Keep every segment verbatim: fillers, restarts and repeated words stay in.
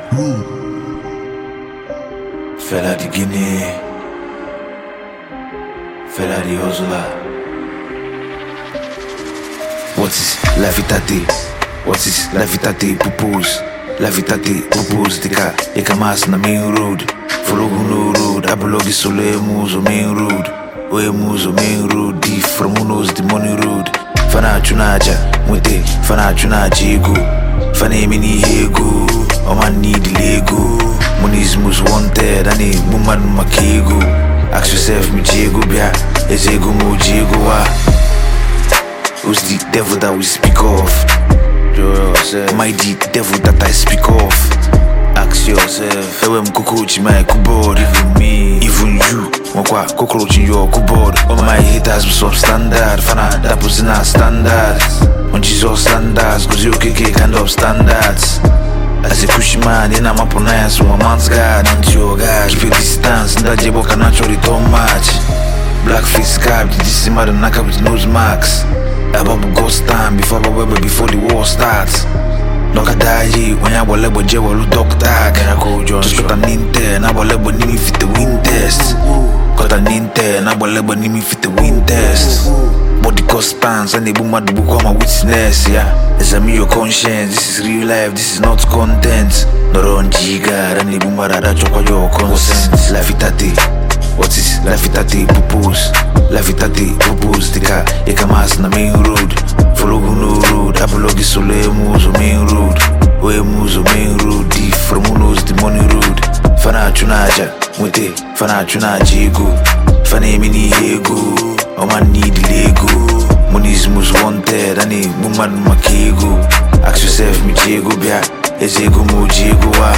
Fella di Guinea, fella di hustler. What is la vita di? What is la vita di pupus? La vita di pupus tika ika mas na main road. Follow no road, abologi solo e muso main road. We muso main road, di from unos the money road. Fana chunaja, mwete, fana chunaja ego. Fana emini ego, o man need lego. Money's most wanted, and a woman makego. Ask yourself, me jego bia, is ego mo jego wa. Who's the devil that we speak of? My the devil that I speak of. Ask yourself, ewem cockroach in my cupboard. Even me, even you, wakwa cockroach in your cupboard. All my haters be substandard, fana that was in our standards. On Jesus standards, cause you keke kind of standards. As a cushy man, in a map on iron, so my man's guard. Unto your guard, keep your distance, and that jabo can naturally turn match. Blackface scab, this is mad and knock with nose marks. About ghost time before Baba before the war starts. Look at that ye when I will let what Jew will doctor. Just got an inter, and I will let what name fit the wind test. Got an inter, and I will let what name fit the wind test. Body cost pants and the boom at the book on my witness, yeah. Examine your conscience, this is real life, this is not content. Not on Giga, and the boom at that chocolate your consent. La vita di, what is la vita di pupus? La vita di pupus, tika, ika mas na main road. Follow no road, abologi solo e muso main road. We muso main road, di from unos the money road. Fana chunaja, mwete, fana chunaja ego. Fana emini ego. O man need lego. Money's most wanted, and a woman makego. Ask yourself, me jego bia, is ego mo jego wa.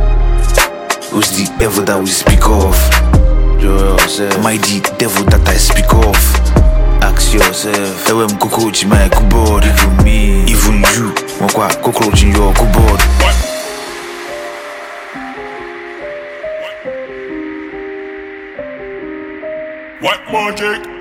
Who's the devil that we speak of? Am I the devil that I speak of? Ask yourself, ewem cockroach in my cupboard. Even me, even you, wakwa cockroach in your cupboard. What magic?